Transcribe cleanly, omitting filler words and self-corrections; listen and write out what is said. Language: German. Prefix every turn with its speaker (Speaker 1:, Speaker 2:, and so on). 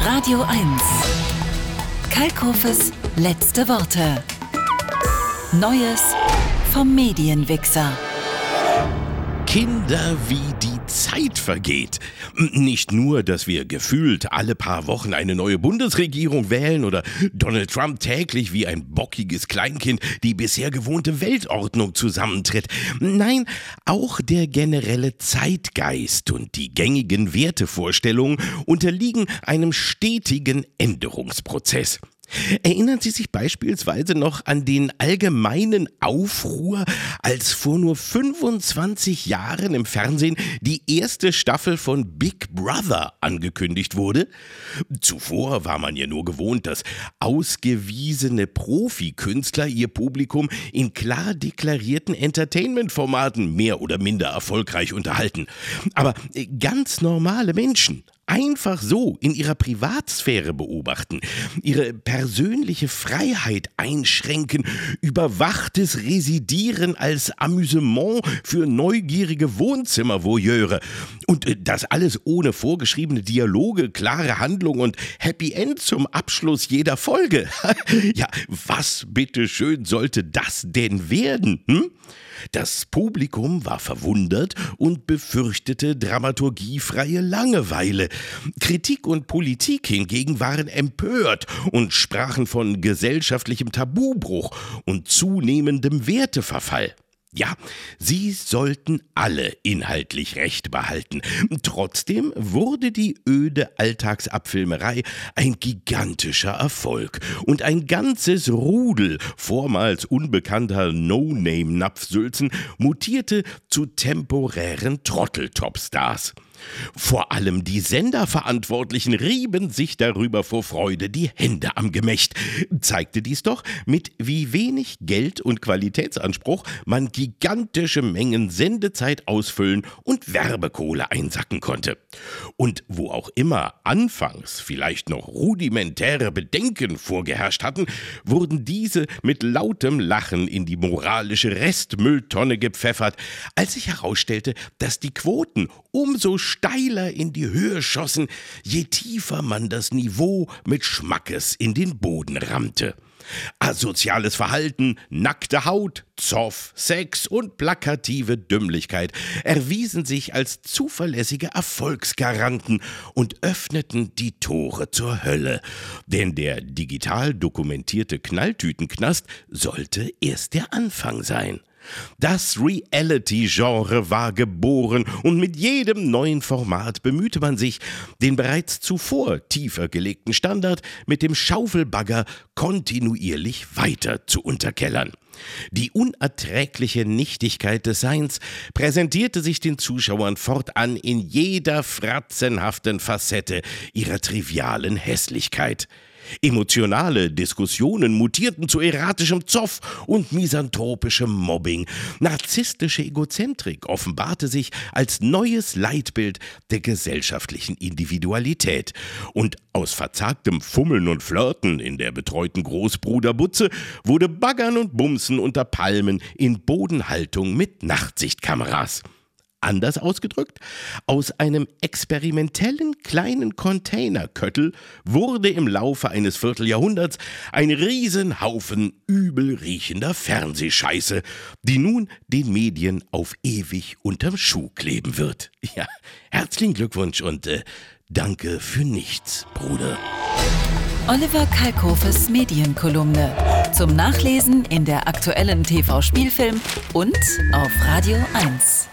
Speaker 1: Radio 1. Kalkhofes letzte Worte. Neues vom Medienwichser.
Speaker 2: Kinder, wie die Zeit vergeht. Nicht nur, dass wir gefühlt alle paar Wochen eine neue Bundesregierung wählen oder Donald Trump täglich wie ein bockiges Kleinkind die bisher gewohnte Weltordnung zusammentritt. Nein, auch der generelle Zeitgeist und die gängigen Wertevorstellungen unterliegen einem stetigen Änderungsprozess. Erinnern Sie sich beispielsweise noch an den allgemeinen Aufruhr, als vor nur 25 Jahren im Fernsehen die erste Staffel von Big Brother angekündigt wurde? Zuvor war man ja nur gewohnt, dass ausgewiesene Profikünstler ihr Publikum in klar deklarierten Entertainment-Formaten mehr oder minder erfolgreich unterhalten. Aber ganz normale Menschen einfach so in ihrer Privatsphäre beobachten, ihre persönliche Freiheit einschränken, überwachtes Residieren als Amüsement für neugierige Wohnzimmervoyeure und das alles ohne vorgeschriebene Dialoge, klare Handlung und Happy End zum Abschluss jeder Folge. Ja, was bitteschön sollte das denn werden? Das Publikum war verwundert und befürchtete dramaturgiefreie Langeweile. Kritik und Politik hingegen waren empört und sprachen von gesellschaftlichem Tabubruch und zunehmendem Werteverfall. Ja, sie sollten alle inhaltlich Recht behalten. Trotzdem wurde die öde Alltagsabfilmerei ein gigantischer Erfolg. Und ein ganzes Rudel vormals unbekannter No-Name-Napfsülzen mutierte zu temporären Trottel-Topstars. Vor allem die Senderverantwortlichen rieben sich darüber vor Freude die Hände am Gemächt. Zeigte dies doch, mit wie wenig Geld und Qualitätsanspruch man gigantische Mengen Sendezeit ausfüllen und Werbekohle einsacken konnte. Und wo auch immer anfangs vielleicht noch rudimentäre Bedenken vorgeherrscht hatten, wurden diese mit lautem Lachen in die moralische Restmülltonne gepfeffert, als sich herausstellte, dass die Quoten umso steiler in die Höhe schossen, je tiefer man das Niveau mit Schmackes in den Boden rammte. Asoziales Verhalten, nackte Haut, Zoff, Sex und plakative Dümmlichkeit erwiesen sich als zuverlässige Erfolgsgaranten und öffneten die Tore zur Hölle. Denn der digital dokumentierte Knalltütenknast sollte erst der Anfang sein. Das Reality-Genre war geboren und mit jedem neuen Format bemühte man sich, den bereits zuvor tiefer gelegten Standard mit dem Schaufelbagger kontinuierlich weiter zu unterkellern. Die unerträgliche Nichtigkeit des Seins präsentierte sich den Zuschauern fortan in jeder fratzenhaften Facette ihrer trivialen Hässlichkeit. Emotionale Diskussionen mutierten zu erratischem Zoff und misanthropischem Mobbing. Narzisstische Egozentrik offenbarte sich als neues Leitbild der gesellschaftlichen Individualität. Und aus verzagtem Fummeln und Flirten in der betreuten Großbruderbutze wurde Baggern und Bumsen unter Palmen in Bodenhaltung mit Nachtsichtkameras. Anders ausgedrückt, aus einem experimentellen kleinen Containerköttel wurde im Laufe eines Vierteljahrhunderts ein Riesenhaufen übel riechender Fernsehscheiße, die nun den Medien auf ewig unterm Schuh kleben wird. Ja, herzlichen Glückwunsch und danke für nichts, Bruder.
Speaker 1: Oliver Kalkhofes Medienkolumne. Zum Nachlesen in der aktuellen TV-Spielfilm und auf Radio 1.